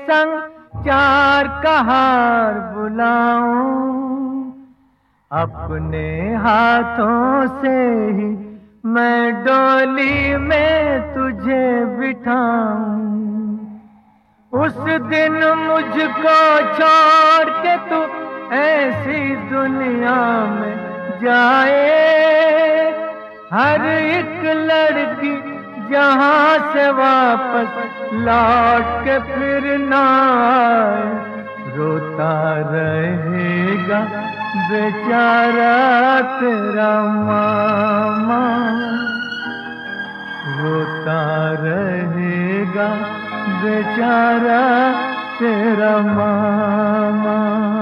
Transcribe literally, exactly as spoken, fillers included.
संग चार कहार बुलाऊं, अपने हाथों से ही मैं डोली में तुझे बिठाऊं। उस दिन मुझको छोड़ के तू ऐसी दुनिया में जाए, हर एक लड़की जहां से वापस लौट के फिर ना आए। रोता रहेगा बेचारा तेरा मामा, रोता रहेगा बेचारा तेरा मामा।